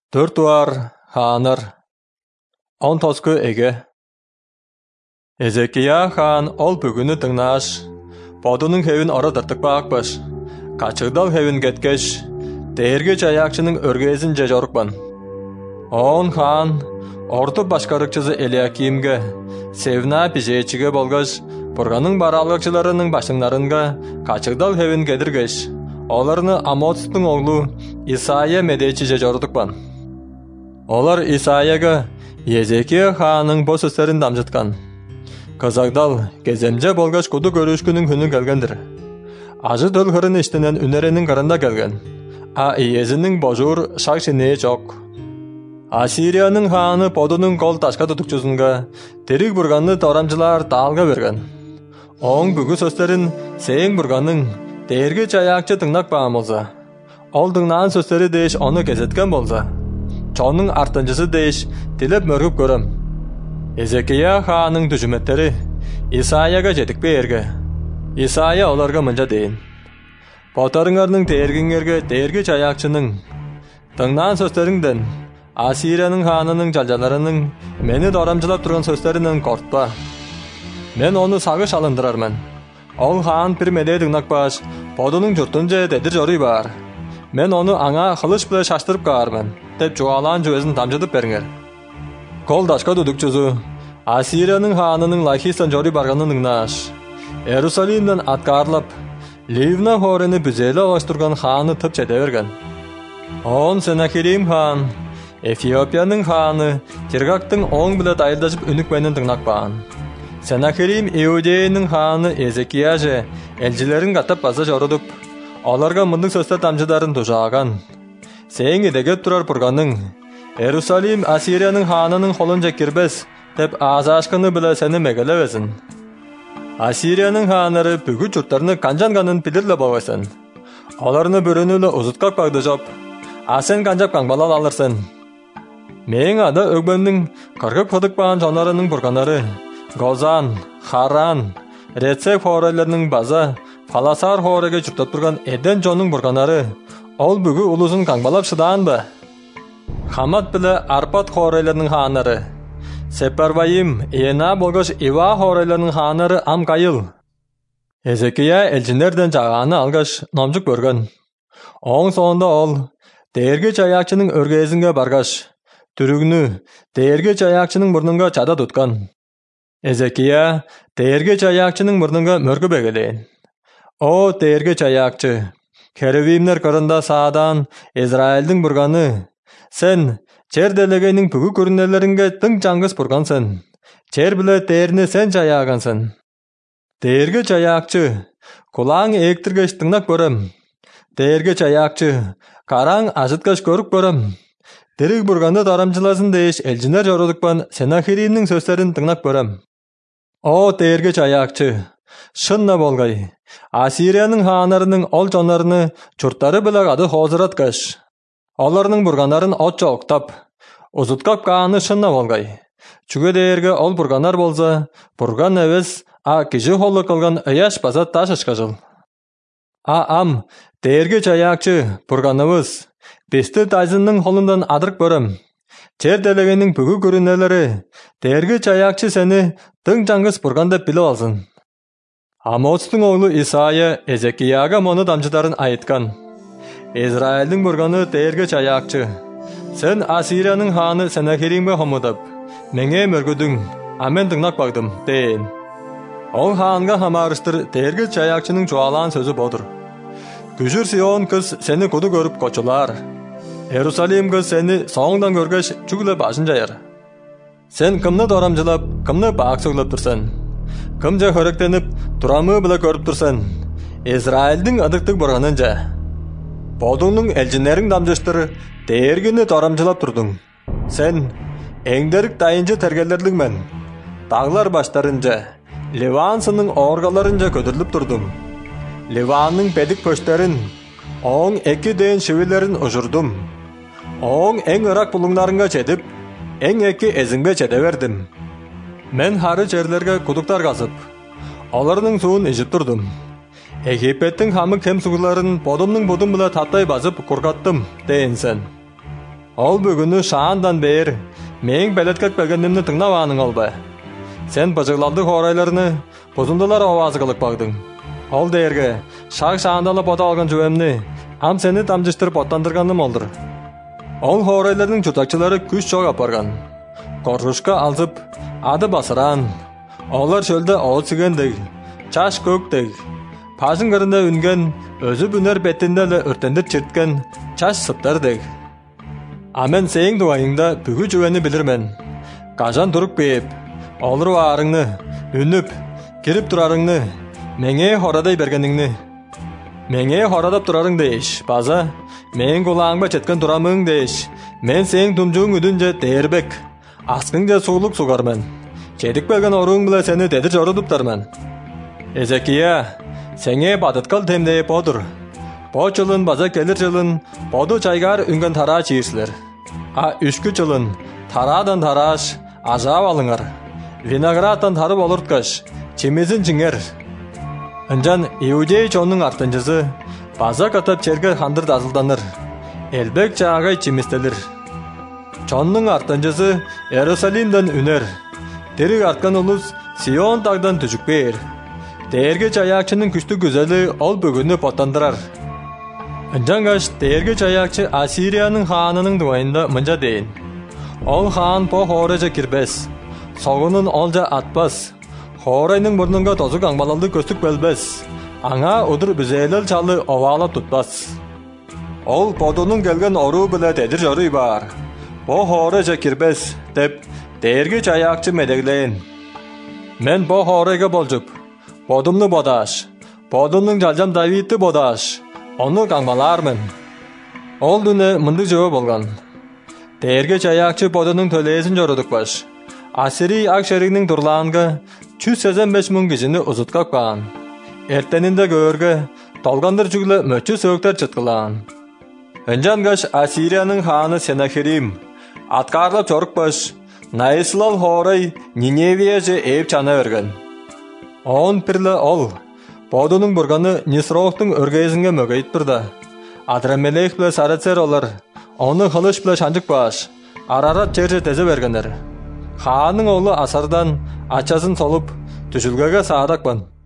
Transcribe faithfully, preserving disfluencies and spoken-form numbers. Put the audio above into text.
Төртуар хаанар он тоску эге. Эзекия хаан ол бүгүнү тыңнаш, подунун хевин ора тартык баакпаш. Качыгдал хевин кеткеш, дээрге жаякчынын өргезин жежорукпан. Он хаан орду башкарыкчысы Элиакимге, Севна пижечиге болгош, бурганын баралгакчыларынын башыңдарынга качыгдал хевин кедиргеш, оларны Амоцтун оглу Исайя медечи жежордукпан. Олар Исайяга Езекия хаанын бу сөздөрүн дамжыткан. Казагдал кеземже болгош куду көрүшкүнүн күнү келгендир. Ажы дөлгөрүн иштенен үнеренин карында келген. А иезинин божур шакшине жок. Ассириянын хааны подунун кол ташка тутукчусунга терик бурганны торамчылар таалга берген. Оң бүгү сөздөрүн сээң бурганын дээрге жаякчы тыңнак баам болса, ол тыңнаган сөздөрү деш ону кезеткен болса, чонун артынчысы деш тилеп мөргүп көрөм. Эзекия хаанын түжүметтери Исайяга жетик берге. Исайя оларга мынча дейин: Потарыңарның тергиңерге дээрге жаякчынын тыңнаган сөздөрүңдөн Ассириянын хаанынын жалжаларынын мени дорамчылап турган сөздөрүнөн кортпа. Мен ону сагыш алындырармын. Ол хаан бир меде тыңнакпаш, подунун журтун же дедир жорый бар. Мен ону аңа кылыч биле шаштырып каармын, деп жуалаан жөзүн дамжытып бериңер. Кол дашка дудукчусу Ассириянын хаанынын Лахистан жорый барганын тыңнаш, Иерусалимден аткарылып, Ливна хорени бүзеле оштурган хааны тып чете берген. Он Сенахерим хаан, Эфиопиянын хааны Тиргактын оң биле дайылдашып үнүкменин тыңнакпаан. Сенахерим Иудеянын хааны Эзекия же элчилерин каттап баса жорудуп, аларга мындык сөздөр дамжыдарын тужааган. Сээң идегеп турар бурганын Иерусалим Ассириянын хаанынын колунжа кирбес деп азашкыны биле сени мегелебесин. Ассириянын хаанары бүгү журттарны канжанганын билирле болбойсун. Аларны бүрөнүлө узуткап кагды жоп, а сен канжап каңбалал алырсың. Мээң ада өгбөндүн кыргып кыдыкпаан жонорунун бурганары Гозан, Харан, Рецеп хорелерinin база, Паласар хореге журтап турган Эден жонун бурганары, ол бүгү улузун каңбалап шыдаан ба? Хамат биле Арпад хорелерinin хаанары, Сепарвайим, Иена болгош Ива хорелерinin хаанары Амкайыл. Эзекия элчинерден жагааны алгаш номжук көргөн. Оң соонда ол дээрге жаякчынын өргезинге баргаш, түрүгүнү дээрге жаякчынын мурнунга чада туткан. Эзекия дээрге жаякчынын мурнунга мөргүп эгелейин. О дээрге жаякчы, Херувимдер кырында саадан Израилдин бурганы, сен жер делегенин бүгү көрүнөлөрүнгө тың жаңгыс бургансың. Жер биле дээрни сен жаягансың. Дээрге жаякчы, кулаң эктиргеш тыңнап көрөм. Дээрге жаякчы, караң ажыткаш көрүп көрөм. Дерек бурганды тарамчыласын деш элчинер жорудукпан Сенахеримдин сөздөрүн тыңнап көрөм. О дээрге жаякчы, шынна болгай, Ассириянын хаанарынын ол жоноруну журттары биле ады хозураткаш. Оларынын бурганарын отчо октап, узуткап кааны шынна болгай. Чүгө дээрге ол бурганар болса, бурган эвес, а кижи холу кылган ыяш база ташышка жыл. А ам, дээрге жаякчы, бурганыбыз, бесті тайзынның холундан адырып көрөм. Жер делегенин бүгү көрүнөлөрү, дээрге жаякчы сени тың жаңгыс бурган деп билип алсын. Амоцтун оглу Исайя Эзекияга мону дамжыдарын айткан. Израилдин бурганы дээрге жаякчы, сен Ассириянын хааны Сенахеримге хомудап, меңе мөргүдүң, а мен тыңнап багдым, дейин. Ол хаанга хамарыштыр дээрге жаякчынын жуалаан сөзү бодур. Күжүр Сион кыз сени куду көрүп кочулар. Иерусалим кыз сени соңдан көргөш чүглө башын жаяр. Сен кымны дорамжылап, кымны баак сөйлөп турсың. Кым же хөрөктенип, турамы биле көрүп турсың. Израилдин адыктык бурганын же. Бодуңнун элчинериң дамжыштыр дээргени дорамжылап турдуң. Сен эңдерик дайынчы тергелерлигмен. Дагылар баштарынча, Ливансынын оргаларынча көтөрүлүп турдуң. Ливанның бедик пөштерін, оң эки дейін шивилерін ұжырдым. Оң эң ырак булуңларыңга жетип, эң эки эзиңге жете бердим. Мен хары жерлерге кудуктар казып, аларның суун ижип турдум. Египеттің хамы кем сугуларын бодумның будум биле таттай базып кургаттым, дейін сен. Ол бүгіні шаандан бейір, мейін бәлеткек бәгенімні тыңнаваның олба. Сен бажыглалды хорайларыны, бозындылар овазы қылық багдың. Ол дейірге, шақ шаандалы бота алған жөемні, ам сені тамжыштырып оттандырғаным олдыр. Ол хорайлардың чутакчылары күш чоқ апарған. Коршушка алзып, ады басыран. Олар шөлді оғытсыгендік, чаш көктік. Пажын ғырында үнген, өзі бүнер беттінделі өртендір черткен чаш сыптардық. Амен сейін дуайыңда бүгі жөені білірмен. Кажан тұрып бейіп, олыр варыңны, үніп, керіп тұрарыңны, меңе хорадай бергеніңні. Меңе хорадап тұрарың дейш, база, мен қолаңба четкен тұрамың дейш, мен сейін тұмжуың үдінже дейірбек, асқың де суылық суғармен. Чедік белген оруың біле сені дедір жорыдыптармен. Эзекия, сеңе бадыткал темдейіп одыр. По жылын база келір жылын, боду чайгар үнген тара чиірсілер. А үшкі жылын, тарадан тараш, ажав алыңар. Виноградтан тарып олырткаш, чемезін жіңер. Үнжан Иудей чонның артынжызы, база катап черге хандыр дазылданыр. Элбек чағай чеместелір. Чонның артынжызы Иерусалимден үнер. Дерек артқан ұлыс Сион тағдан түжік бейір. Дээрге чаякчының күшті güzeli ол бүгінні поттандырар. Үнжангаш дээрге чаякчы Асирияның ханының дуайында мұнжа дейін. Ол хан по хорежа кірбес. Соғының олжа атпас. Хорайның бұрныңға тозық аңбалалды көстік бәлбес. Аңа ұдыр бүзейліл чалы овалап тұтпас. Ол подының келген ору біле дедір жорый бар. По хорежа кірбес, деп дээрге чаякчы медеглейін. Мен по хорайға болжып, подымны бодаш, подымның жалжам Давидті бодаш, оны қаңбалармын. Ол дүні мұндық жауы болған. Дээрге чаякчы подының төлейсін жорыдық баш. Асири Акшеригнің тұрланғы жүз сексен беш мың кишини ұзытқақ баған. Эртенінде көрге толғандар жүглі мөчі сөктер чытқылан. Үнжангаш Асирияның ханы Сенахерим атқарлап чорық баш. Найсылал хорай Ниневияже еп чана өрген. Он пірлі ол, подының бұрғаны Нисроқтың өргейзінге мөгейт бірді. Адрамелек біле сарацер олар, оны қылыш біле шанчық баш, арарат черже тезе бергендер. Ханның олы асардан ачасын солып, түшілгеге саадақпан.